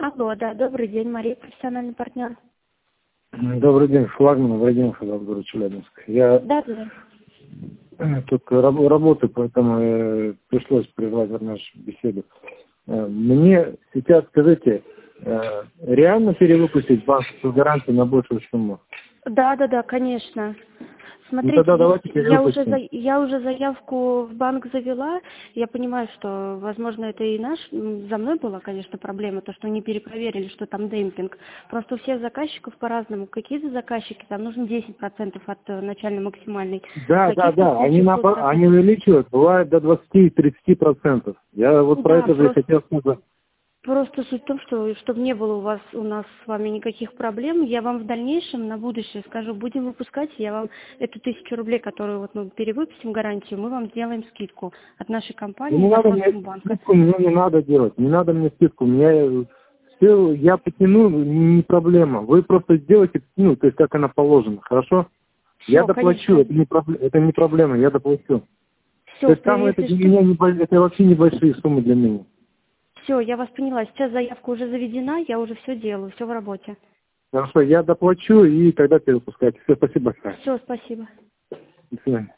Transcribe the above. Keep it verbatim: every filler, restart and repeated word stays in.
Алло, да, добрый день, Мария, профессиональный партнер. Добрый день, флагман Владимир Федоров, город Челябинск. Я Да, да, да. тут раб- работаю, поэтому э, пришлось прервать нашу беседу. Э, Мне сейчас скажите, э, реально перевыпустить банковскую гарантию на большую сумму? Да, да, да, конечно. Ну Смотрите, тогда здесь давайте я уже, за, перевыпустим. я уже заявку в банк завела. Я понимаю, что, возможно, это и наш, м, за мной была, конечно, проблема, то, что не перепроверили, что там демпинг. Просто у всех заказчиков по-разному. Какие-то заказчики, там нужно десять процентов от э, начальной максимальной. В Да, да, каких-то да, они, случаях напо- полпроцента. они увеличивают, бывает до двадцати-тридцати процентов. Я вот про Да, это же и просто хотел сказать. Просто суть в том, что чтобы не было у вас у нас с вами никаких проблем, я вам в дальнейшем на будущее скажу, будем выпускать, я вам эту тысячу рублей, которую вот мы перевыпустим гарантию, мы вам сделаем скидку от нашей Ну, компании не за надо мне Промбанка. скидку, мне не надо делать, не надо мне скидку, мне все, я потяну, не проблема. Вы просто сделайте, ну, то есть как она положена, хорошо? Я Все, доплачу, конечно. это не, проблема, это не проблема, я доплачу. То Все, есть там это если для что, меня не, бо- это вообще небольшие суммы для меня. все, я вас поняла. Сейчас заявка уже заведена, я уже все делаю, все в работе. Хорошо, я доплачу и тогда перепускайте. Все, спасибо большое. Все, спасибо. До свидания.